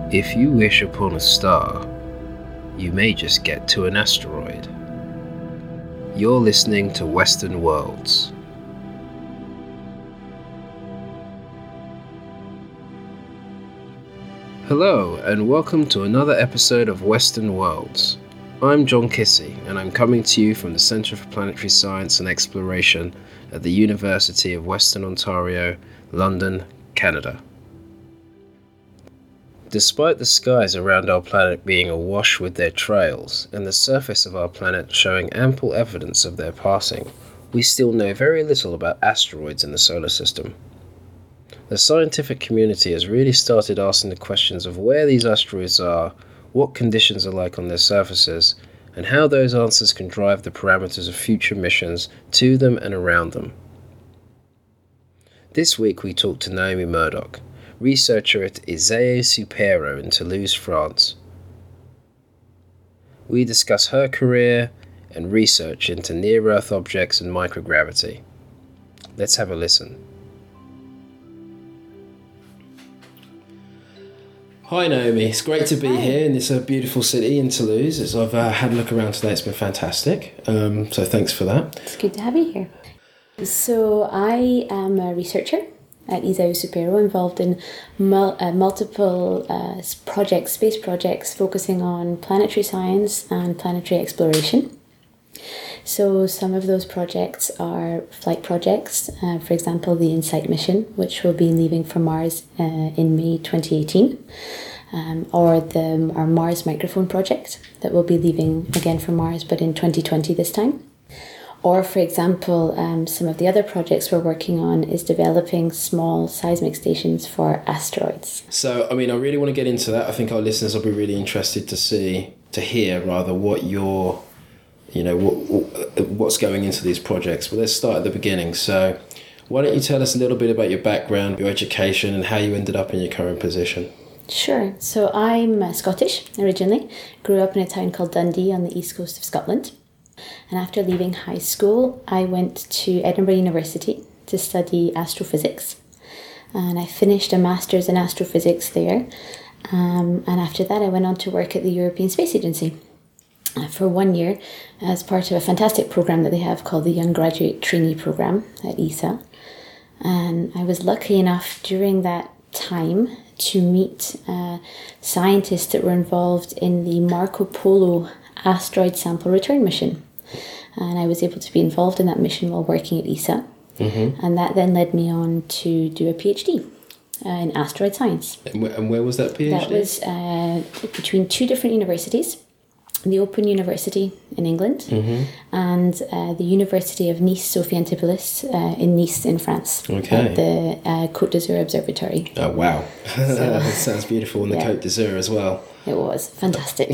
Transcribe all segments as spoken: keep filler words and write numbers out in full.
If you wish upon a star, you may just get to an asteroid. You're listening to Western Worlds. Hello, and welcome to another episode of Western Worlds. I'm John Kissy, and I'm coming to you from the Centre for Planetary Science and Exploration at the University of Western Ontario, London, Canada. Despite the skies around our planet being awash with their trails, and the surface of our planet showing ample evidence of their passing, we still know very little about asteroids in the solar system. The scientific community has really started asking the questions of where these asteroids are, what conditions are like on their surfaces, and how those answers can drive the parameters of future missions to them and around them. This week we talked to Naomi Murdoch, researcher at ISEE-SUPERO in Toulouse, France. We discuss her career and research into near-Earth objects and microgravity. Let's have a listen. Hi Naomi, it's great to be Hi. here in this uh, beautiful city in Toulouse. As I've uh, had a look around today, it's been fantastic. Um, so thanks for that. It's good to have you here. So I am a researcher at ISEE-SUPERO, involved in mul- uh, multiple uh, projects, space projects, focusing on planetary science and planetary exploration. So some of those projects are flight projects, uh, for example, the InSight mission, which will be leaving for Mars uh, in May twenty eighteen, um, or the our Mars Microphone project that will be leaving again for Mars, but in twenty twenty this time. Or, for example, um, some of the other projects we're working on is developing small seismic stations for asteroids. So, I mean, I really want to get into that. I think our listeners will be really interested to see, to hear rather, what your you know, what, what's going into these projects. But let's start at the beginning. So why don't you tell us a little bit about your background, your education, and how you ended up in your current position? Sure. So I'm uh, Scottish originally, grew up in a town called Dundee on the east coast of Scotland. And after leaving high school, I went to Edinburgh University to study astrophysics. And I finished a master's in astrophysics there. Um, and after that, I went on to work at the European Space Agency for one year as part of a fantastic program that they have called the Young Graduate Trainee Program at E S A. And I was lucky enough during that time to meet uh, scientists that were involved in the Marco Polo asteroid sample return mission. And I was able to be involved in that mission while working at E S A. Mm-hmm. And that then led me on to do a PhD uh, in asteroid science. And where, and where was that PhD? That was uh, between two different universities. The Open University in England, mm-hmm. and uh, the University of Nice Sophie Antipolis uh, in Nice in France, okay. at the uh, Côte d'Azur Observatory. Oh wow, so, that sounds beautiful, and the yeah. Côte d'Azur as well. It was fantastic.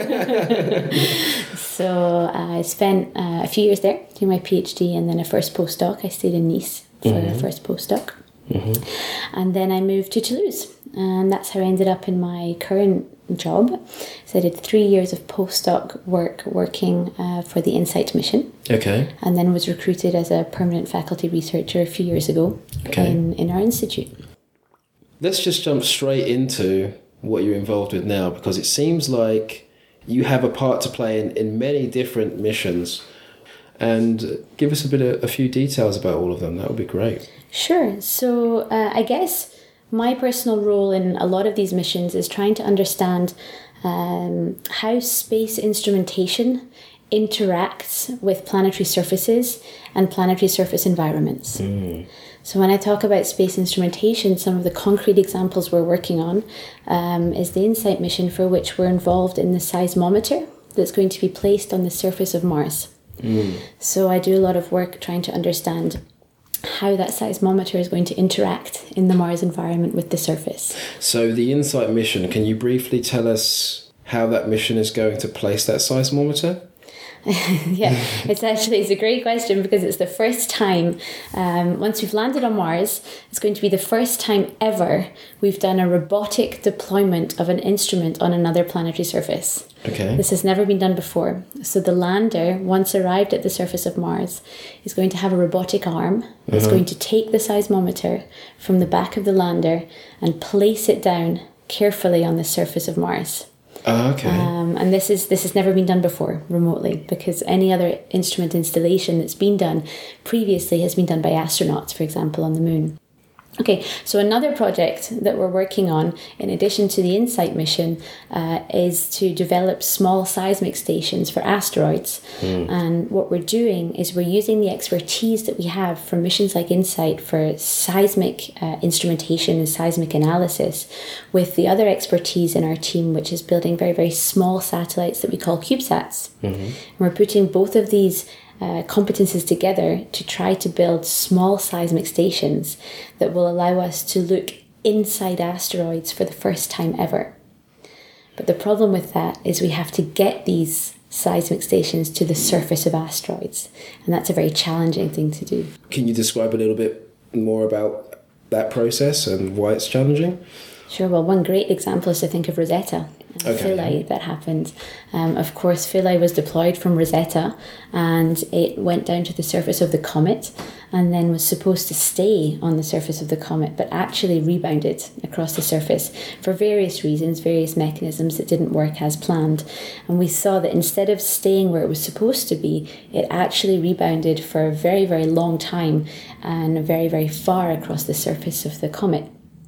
So uh, I spent uh, a few years there doing my PhD, and then a first postdoc. I stayed in Nice for mm-hmm. a first postdoc, mm-hmm. and then I moved to Toulouse, and that's how I ended up in my current job. So I did three years of postdoc work working uh, for the InSight mission. Okay. And then was recruited as a permanent faculty researcher a few years ago okay. in, in our institute. Let's just jump straight into what you're involved with now, because it seems like you have a part to play in, in many different missions. And give us a bit of a few details about all of them. That would be great. Sure. So uh, I guess my personal role in a lot of these missions is trying to understand um, how space instrumentation interacts with planetary surfaces and planetary surface environments. Mm. So when I talk about space instrumentation, some of the concrete examples we're working on um, is the InSight mission, for which we're involved in the seismometer that's going to be placed on the surface of Mars. Mm. So I do a lot of work trying to understand how that seismometer is going to interact in the Mars environment with the surface. So the InSight mission, can you briefly tell us how that mission is going to place that seismometer? Yeah, it's actually it's a great question, because it's the first time, um, once we've landed on Mars, it's going to be the first time ever we've done a robotic deployment of an instrument on another planetary surface. Okay. This has never been done before. So the lander, once arrived at the surface of Mars, is going to have a robotic arm that's uh-huh. going to take the seismometer from the back of the lander and place it down carefully on the surface of Mars. Oh, okay. Um, and this is this has never been done before remotely, because any other instrument installation that's been done previously has been done by astronauts, for example, on the moon. Okay, so another project that we're working on, in addition to the InSight mission, uh, is to develop small seismic stations for asteroids. Mm. And what we're doing is we're using the expertise that we have from missions like InSight for seismic uh, instrumentation and seismic analysis with the other expertise in our team, which is building very, very small satellites that we call CubeSats. Mm-hmm. And we're putting both of these Uh, competences together to try to build small seismic stations that will allow us to look inside asteroids for the first time ever. But the problem with that is we have to get these seismic stations to the surface of asteroids, and that's a very challenging thing to do. Can you describe a little bit more about that process and why it's challenging? Sure. Well, one great example is to think of Rosetta. Uh, okay. Philae that happened. Um, of course, Philae was deployed from Rosetta, and it went down to the surface of the comet and then was supposed to stay on the surface of the comet, but actually rebounded across the surface for various reasons, various mechanisms that didn't work as planned. And we saw that instead of staying where it was supposed to be, it actually rebounded for a very, very long time and very, very far across the surface of the comet.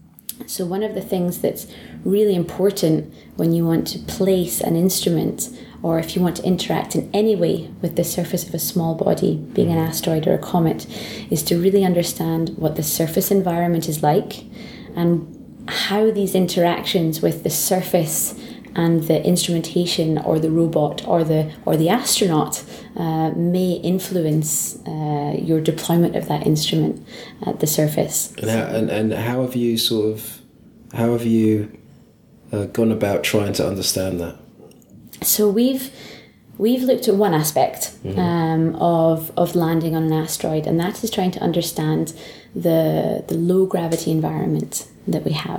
So one of the things that's really important when you want to place an instrument, or if you want to interact in any way with the surface of a small body, being an asteroid or a comet, is to really understand what the surface environment is like and how these interactions with the surface and the instrumentation or the robot or the or the astronaut uh, may influence uh, your deployment of that instrument at the surface. And how, and, and how have you sort of, how have you uh, gone about trying to understand that? So we've we've looked at one aspect mm-hmm. um, of of landing on an asteroid, and that is trying to understand the the low gravity environment that we have.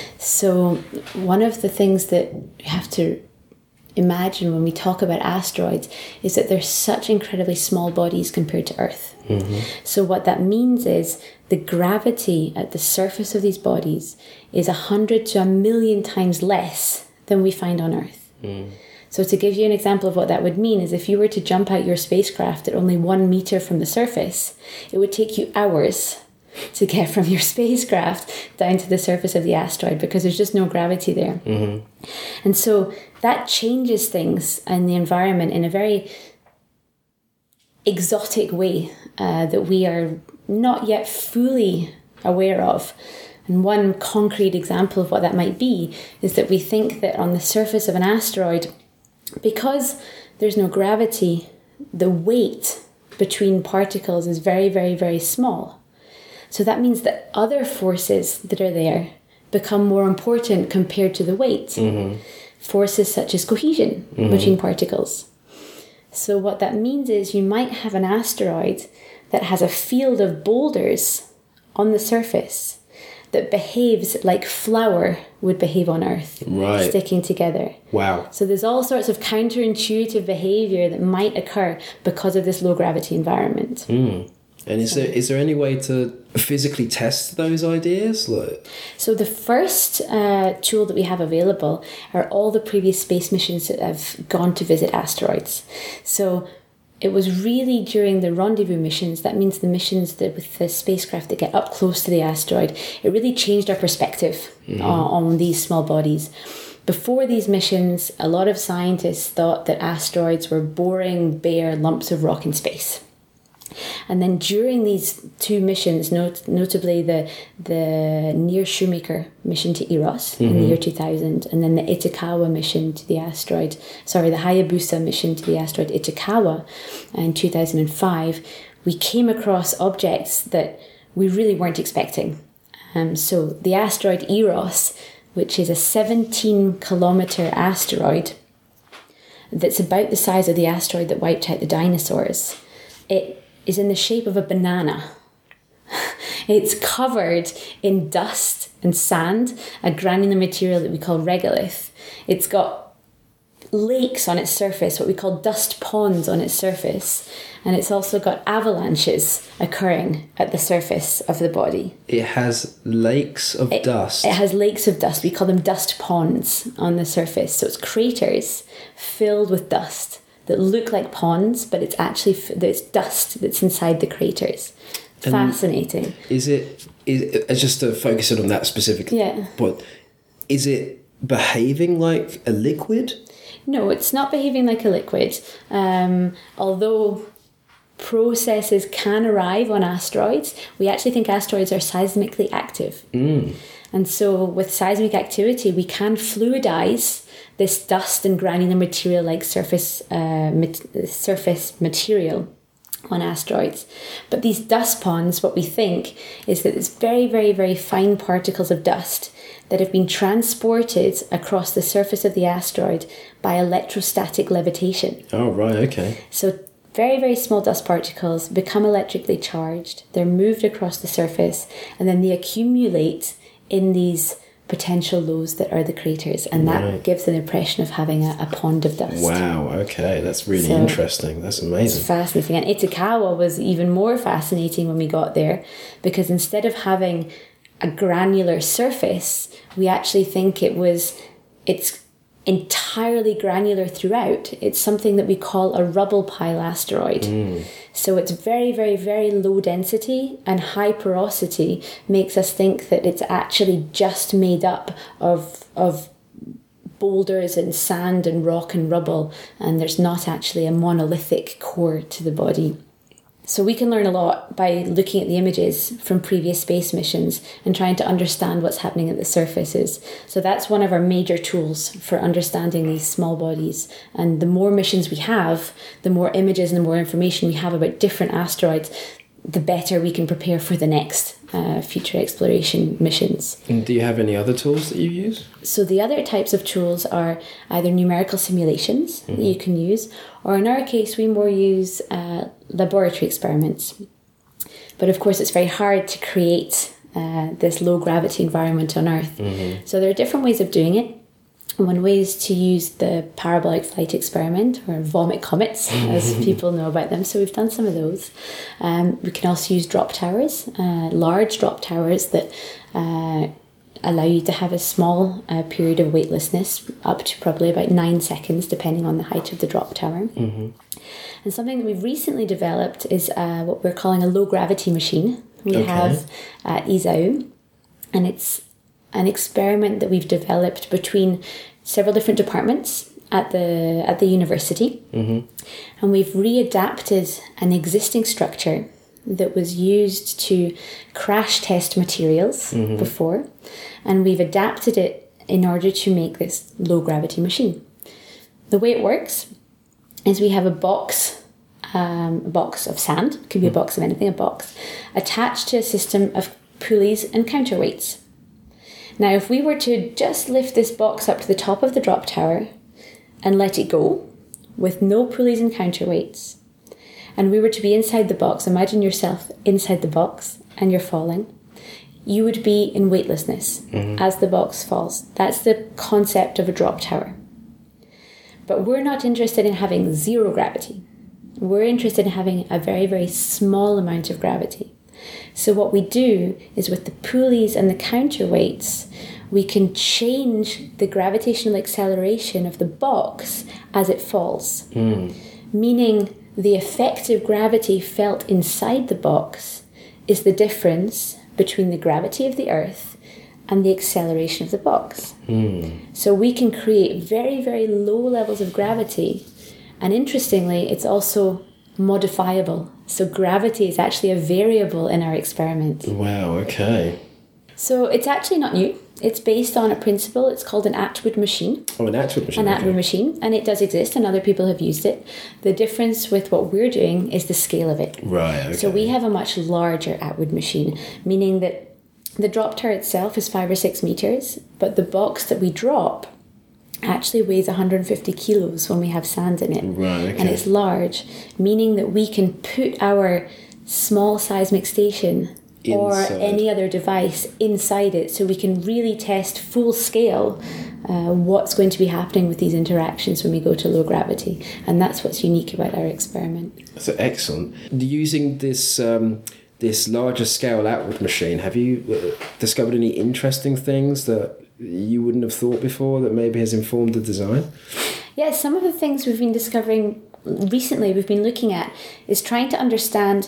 So one of the things that you have to imagine when we talk about asteroids is that they're such incredibly small bodies compared to Earth. Mm-hmm. So what that means is the gravity at the surface of these bodies is a hundred to a million times less than we find on Earth. Mm. So to give you an example of what that would mean is if you were to jump out your spacecraft at only one meter from the surface, it would take you hours to get from your spacecraft down to the surface of the asteroid because there's just no gravity there. Mm-hmm. And so that changes things in the environment in a very exotic way uh, that we are not yet fully aware of. And one concrete example of what that might be is that we think that on the surface of an asteroid, because there's no gravity, the weight between particles is very, very, very small. So that means that other forces that are there become more important compared to the weight. Mm-hmm. Forces such as cohesion mm-hmm. between particles. So what that means is you might have an asteroid that has a field of boulders on the surface that behaves like flour would behave on Earth, right. sticking together. Wow. So there's all sorts of counterintuitive behavior that might occur because of this low gravity environment. Mm. And is there is there any way to physically test those ideas? Like... So the first uh, tool that we have available are all the previous space missions that have gone to visit asteroids. So it was really during the rendezvous missions, that means the missions that with the spacecraft that get up close to the asteroid, it really changed our perspective mm-hmm. on, on these small bodies. Before these missions, a lot of scientists thought that asteroids were boring, bare lumps of rock in space. And then during these two missions, not, notably the the Near Shoemaker mission to Eros mm-hmm. in the year two thousand, and then the Itokawa mission to the asteroid, sorry, the Hayabusa mission to the asteroid Itokawa in two thousand five, we came across objects that we really weren't expecting. Um, so the asteroid Eros, which is a seventeen kilometer asteroid that's about the size of the asteroid that wiped out the dinosaurs, it is in the shape of a banana. It's covered in dust and sand, a granular material that we call regolith. It's got lakes on its surface, what we call dust ponds on its surface. And it's also got avalanches occurring at the surface of the body. It has lakes of it, dust. It has lakes of dust. We call them dust ponds on the surface. So it's craters filled with dust that look like ponds, but it's actually it's dust that's inside the craters. And fascinating. Is it, is it, just to focus on that specific yeah. point, is it behaving like a liquid? No, it's not behaving like a liquid. Um, although processes can arrive on asteroids, we actually think asteroids are seismically active. Mm. And so with seismic activity, we can fluidize this dust and granular material like surface, uh, mat- surface material on asteroids. But these dust ponds, what we think is that it's very, very, very fine particles of dust that have been transported across the surface of the asteroid by electrostatic levitation. Oh, right, okay. So very, very small dust particles become electrically charged. They're moved across the surface and then they accumulate in these potential lows that are the craters. And that right. gives an impression of having a, a pond of dust. Wow, okay. That's really so interesting. That's amazing. It's fascinating. And Itokawa was even more fascinating when we got there because instead of having a granular surface, we actually think it was, it's entirely granular throughout. It's something that we call a rubble pile asteroid. Mm. So it's very, very, very low density and high porosity makes us think that it's actually just made up of of boulders and sand and rock and rubble, and there's not actually a monolithic core to the body. So we can learn a lot by looking at the images from previous space missions and trying to understand what's happening at the surfaces. So that's one of our major tools for understanding these small bodies. And the more missions we have, the more images and the more information we have about different asteroids, the better we can prepare for the next uh, future exploration missions. And do you have any other tools that you use? So the other types of tools are either numerical simulations mm-hmm. that you can use, or in our case we more use uh, laboratory experiments. But of course it's very hard to create uh, this low gravity environment on Earth. Mm-hmm. So there are different ways of doing it. One way is to use the parabolic flight experiment, or vomit comets, as people know about them. So we've done some of those. Um, we can also use drop towers, uh, large drop towers that uh, allow you to have a small uh, period of weightlessness, up to probably about nine seconds, depending on the height of the drop tower. Mm-hmm. And something that we've recently developed is uh, what we're calling a low gravity machine. We okay. have at I S A U, and it's an experiment that we've developed between several different departments at the at the university. Mm-hmm. And we've readapted an existing structure that was used to crash test materials mm-hmm. before, and we've adapted it in order to make this low gravity machine. The way it works is we have a box, um, a box of sand, it could be mm-hmm. a box of anything, a box, attached to a system of pulleys and counterweights. Now, if we were to just lift this box up to the top of the drop tower and let it go with no pulleys and counterweights, and we were to be inside the box, imagine yourself inside the box and you're falling, you would be in weightlessness mm-hmm. as the box falls. That's the concept of a drop tower. But we're not interested in having zero gravity. We're interested in having a very, very small amount of gravity. So what we do is with the pulleys and the counterweights, we can change the gravitational acceleration of the box as it falls. Mm. Meaning the effective gravity felt inside the box is the difference between the gravity of the Earth and the acceleration of the box. Mm. So we can create very, very low levels of gravity. And interestingly, it's also modifiable. So gravity is actually a variable in our experiment. Wow, okay. So it's actually not new. It's based on a principle. It's called an Atwood machine. Oh, an Atwood machine. An okay. Atwood machine. And it does exist and other people have used it. The difference with what we're doing is the scale of it. Right, okay. So we have a much larger Atwood machine, meaning that the drop tower itself is five or six meters, but the box that we drop actually weighs one hundred fifty kilos when we have sand in it. Right, okay. And it's large, meaning that we can put our small seismic station or Inside. any other device inside it, so we can really test full scale uh, what's going to be happening with these interactions when we go to low gravity. And that's what's unique about our experiment. So excellent. Using this um, this larger scale outward machine, have you uh, discovered any interesting things that you wouldn't have thought before that maybe has informed the design? Yeah, some of the things we've been discovering recently, we've been looking at, is trying to understand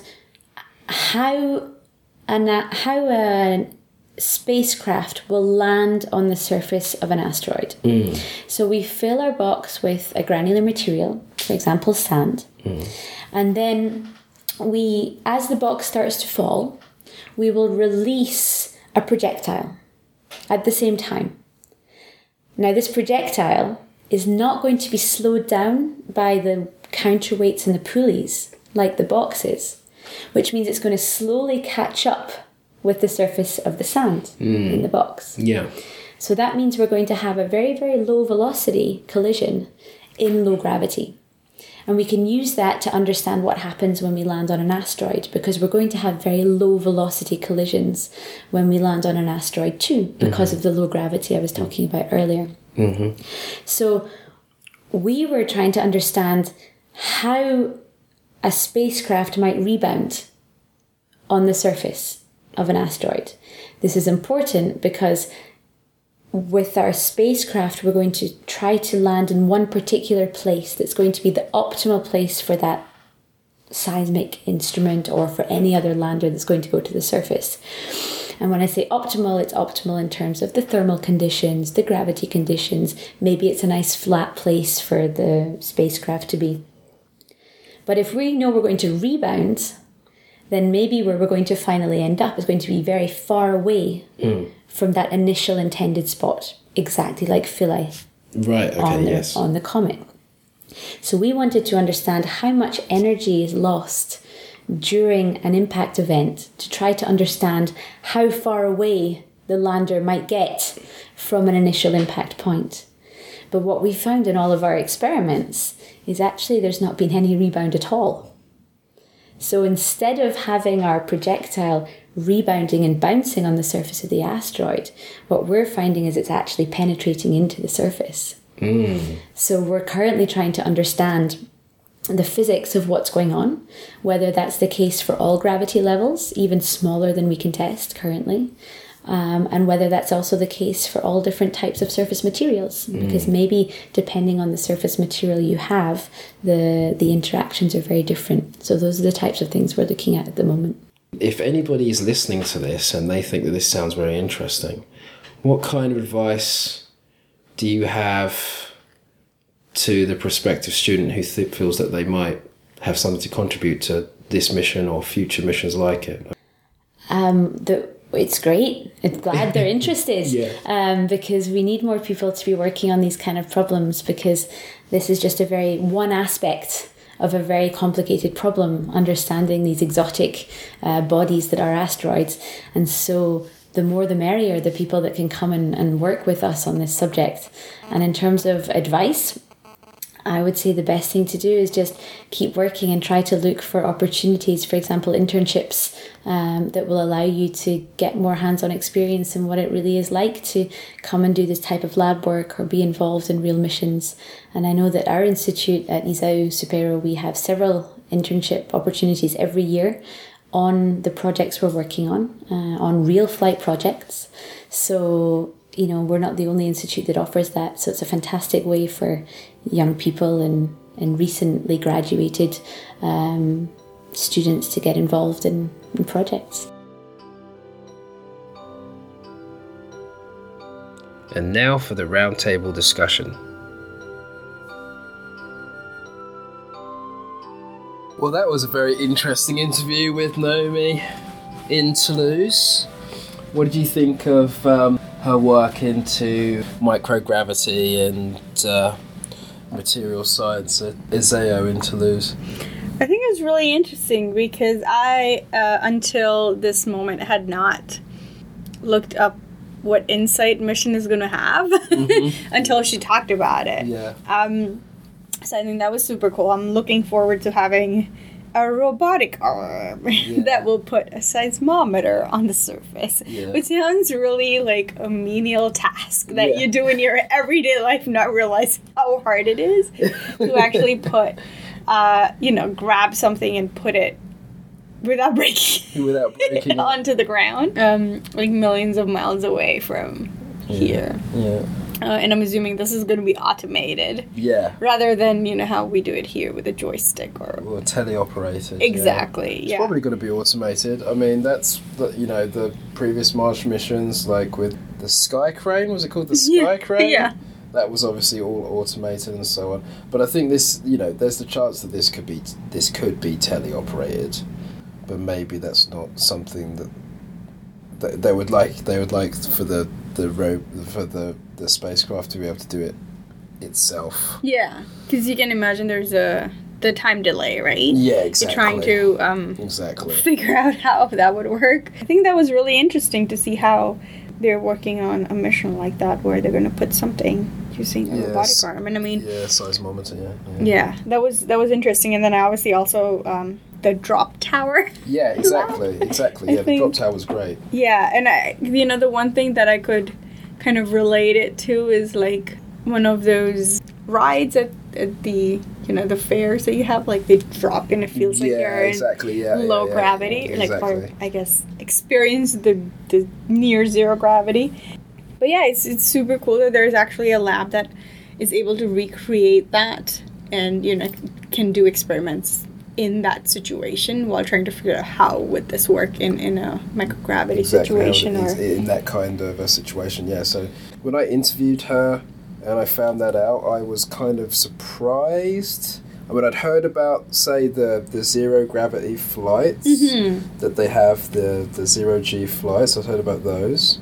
how an, how a spacecraft will land on the surface of an asteroid. Mm. So we fill our box with a granular material, for example, sand, mm. and then we, as the box starts to fall, we will release a projectile at the same time. Now, this projectile is not going to be slowed down by the counterweights and the pulleys like the box is, which means it's going to slowly catch up with the surface of the sand mm. in the box. Yeah. So that means we're going to have a very, very low velocity collision in low gravity. And we can use that to understand what happens when we land on an asteroid, because we're going to have very low velocity collisions when we land on an asteroid too, because mm-hmm. of the low gravity I was talking about earlier. Mm-hmm. So we were trying to understand how a spacecraft might rebound on the surface of an asteroid. This is important because with our spacecraft, we're going to try to land in one particular place that's going to be the optimal place for that seismic instrument or for any other lander that's going to go to the surface. And when I say optimal, it's optimal in terms of the thermal conditions, the gravity conditions. Maybe it's a nice flat place for the spacecraft to be. But if we know we're going to rebound, then maybe where we're going to finally end up is going to be very far away mm. from that initial intended spot, exactly like Philae right, okay, on, the, yes. on the comet. So we wanted to understand how much energy is lost during an impact event to try to understand how far away the lander might get from an initial impact point. But what we found in all of our experiments is actually there's not been any rebound at all. So instead of having our projectile rebounding and bouncing on the surface of the asteroid, what we're finding is it's actually penetrating into the surface. Mm. So we're currently trying to understand the physics of what's going on, whether that's the case for all gravity levels, even smaller than we can test currently, um, and whether that's also the case for all different types of surface materials, mm. because maybe depending on the surface material you have, the, the interactions are very different. So those are the types of things we're looking at at the moment. If anybody is listening to this and they think that this sounds very interesting, what kind of advice do you have to the prospective student who th- feels that they might have something to contribute to this mission or future missions like it? Um, the, it's great. I'm glad they're interested. yeah. um, because we need more people to be working on these kind of problems, because this is just a very one aspect of a very complicated problem, understanding these exotic uh, bodies that are asteroids. And so the more the merrier, the people that can come and, and work with us on this subject. And in terms of advice, I would say the best thing to do is just keep working and try to look for opportunities, for example, internships um, that will allow you to get more hands-on experience in what it really is like to come and do this type of lab work or be involved in real missions. And I know that our institute at Isao Supero, we have several internship opportunities every year on the projects we're working on, uh, on real flight projects. So, you know, we're not the only institute that offers that. So it's a fantastic way for young people and, and recently graduated um, students to get involved in, in projects. And now for the roundtable discussion. Well, that was a very interesting interview with Naomi in Toulouse. What did you think of um, her work into microgravity and uh, material science at Isao in Toulouse? I think it was really interesting because I, uh, until this moment, had not looked up what InSight mission is going to have mm-hmm. until she talked about it. Yeah. Um, so I think that was super cool. I'm looking forward to having a robotic arm Yeah. that will put a seismometer on the surface, Yeah. which sounds really like a menial task that Yeah. you do in your everyday life, not realize how hard it is to actually put, uh, you know, grab something and put it without breaking Without breaking it. onto the ground, um, like millions of miles away from here. Yeah. Uh, and I'm assuming this is going to be automated Yeah. rather than, you know, how we do it here with a joystick or... Or teleoperated. yeah. Exactly, It's yeah. probably going to be automated. I mean, that's, the, you know, the previous Mars missions, like with the Sky Crane, was it called the Sky Yeah, Crane? yeah. That was obviously all automated and so on. But I think this, you know, there's the chance that this could be this could be teleoperated, but maybe that's not something that, that they would like. They would like for the the ro- for the the spacecraft to be able to do it itself. Yeah, because you can imagine there's a the time delay, right? Yeah, exactly. You're trying to um, Exactly. figure out how that would work. I think that was really interesting to see how they're working on a mission like that where they're going to put something using a Yes. robotic arm. And I mean, Yeah, seismometer. Yeah. yeah, that was that was interesting. And then I obviously also um, the drop tower. Yeah, exactly, exactly. I Yeah, the think- drop tower was great. Yeah, and I, you know, the one thing that I could kind of relate it to is like one of those rides at, at the, you know, the fairs that you have, like they drop and it feels like yeah, you're in exactly. Yeah, low yeah, yeah, gravity, yeah, like or exactly. I guess experience the the near zero gravity. But yeah, it's it's super cool that there's actually a lab that is able to recreate that and, you know, can do experiments in that situation while trying to figure out how would this work in, in a microgravity exactly how it situation or is in that kind of a situation. Yeah. So when I interviewed her and I found that out, I was kind of surprised. I mean, I'd heard about, say, the, the zero gravity flights Mhm. that they have, the the zero G flights. I'd heard about those.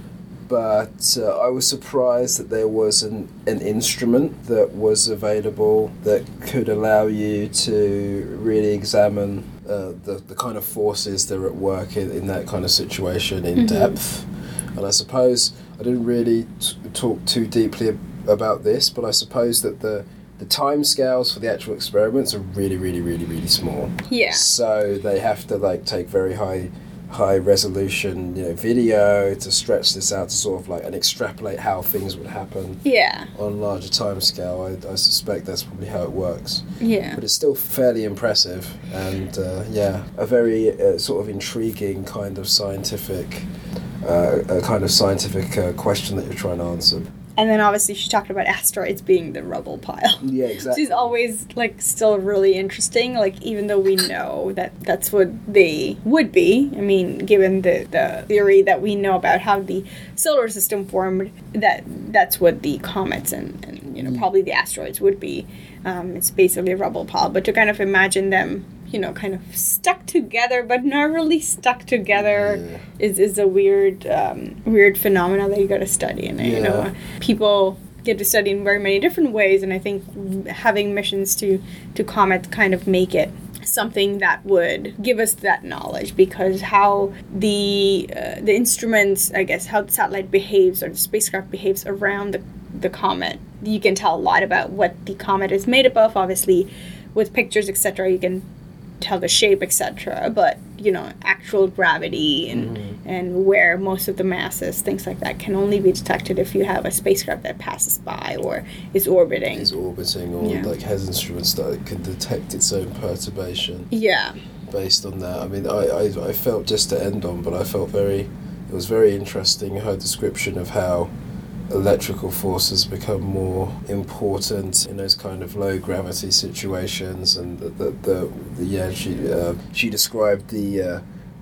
But uh, I was surprised that there was an, an instrument that was available that could allow you to really examine uh, the, the kind of forces that are at work in, in that kind of situation in Mhm. depth. And I suppose I didn't really t- talk too deeply ab- about this, but I suppose that the, the time scales for the actual experiments are really, really, really, really small. yeah. So they have to like take very high high resolution, you know, video to stretch this out to sort of like and extrapolate how things would happen Yeah. on a larger time scale. I, I suspect that's probably how it works. Yeah. But it's still fairly impressive and uh, yeah, a very uh, sort of intriguing kind of scientific uh, a kind of scientific uh, question that you're trying to answer. And then obviously she talked about asteroids being the rubble pile. Yeah, exactly. She's always like still really interesting, like even though we know that that's what they would be. I mean, given the, the theory that we know about how the solar system formed, that that's what the comets and, and you know probably the asteroids would be. Um, it's basically a rubble pile, but to kind of imagine them, you know, kind of stuck together, but not really stuck together, Yeah. is is a weird um, weird phenomenon that you got to study. And you know, Yeah. people get to study in very many different ways, and I think having missions to to Comet kind of make it something that would give us that knowledge, because how the uh, the instruments, I guess, how the satellite behaves or the spacecraft behaves around the the comet, you can tell a lot about what the comet is made up of. Obviously, with pictures, et cetera, you can tell the shape, et cetera. But you know, actual gravity and Mm-hmm. and where most of the mass is, things like that, can only be detected if you have a spacecraft that passes by or is orbiting. Is orbiting or Yeah. like has instruments that can detect its own perturbation. Yeah, Based on that, I mean, I, I, I felt, just to end on, but I felt very, it was very interesting, her description of how electrical forces become more important in those kind of low gravity situations, and the, the, the, the yeah, she, uh, she described the uh,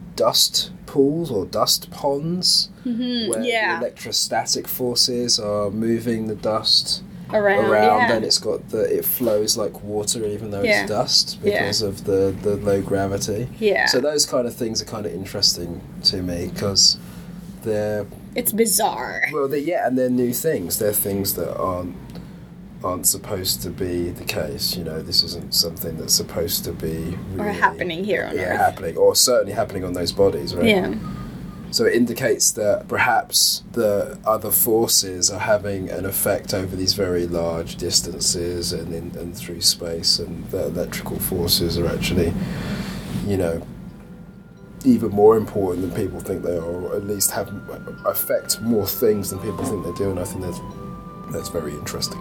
dust pools or dust ponds, Mhm, where yeah. the electrostatic forces are moving the dust around, around, yeah. and it's got the it flows like water even though Yeah. it's dust Yeah. because of the the low gravity. Yeah. So those kind of things are kind of interesting to me because they're It's bizarre. well, they yeah, and they're new things. They're things that aren't aren't supposed to be the case. You know, this isn't something that's supposed to be Or really, happening here on yeah, Earth. happening, or certainly happening on those bodies, right? Yeah. So it indicates that perhaps the other forces are having an effect over these very large distances and in, and through space, and the electrical forces are actually, you know, even more important than people think they are, or at least have affect more things than people think they do, and I think that's that's very interesting.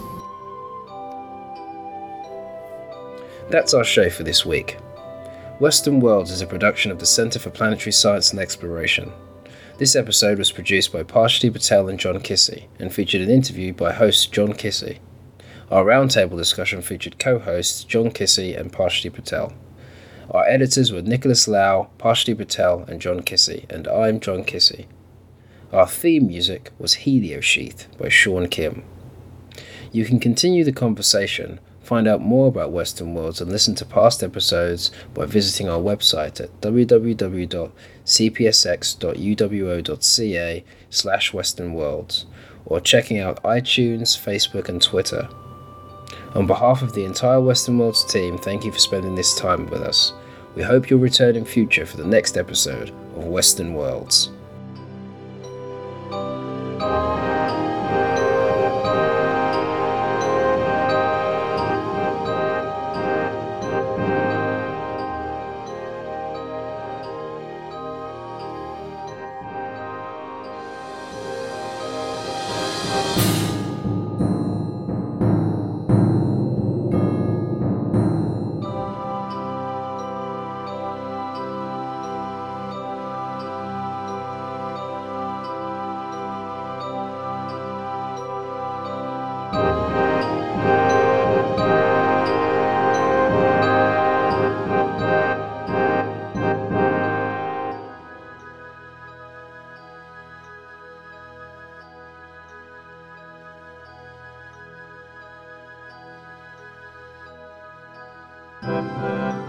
That's our show for this week. Western Worlds is a production of the Centre for Planetary Science and Exploration. This episode was produced by Parshti Patel and John Kissy, and featured an interview by host John Kissy. Our roundtable discussion featured co-hosts John Kissy and Parshti Patel. Our editors were Nicholas Lau, Parshti Patel and John Kissy, and I'm John Kissy. Our theme music was Heliosheath by Sean Kim. You can continue the conversation, find out more about Western Worlds, and listen to past episodes by visiting our website at w w w dot c p s x dot u w o dot c a slash western worlds, or checking out iTunes, Facebook and Twitter. On behalf of the entire Western Worlds team, thank you for spending this time with us. We hope you'll return in future for the next episode of Western Worlds. Thank you.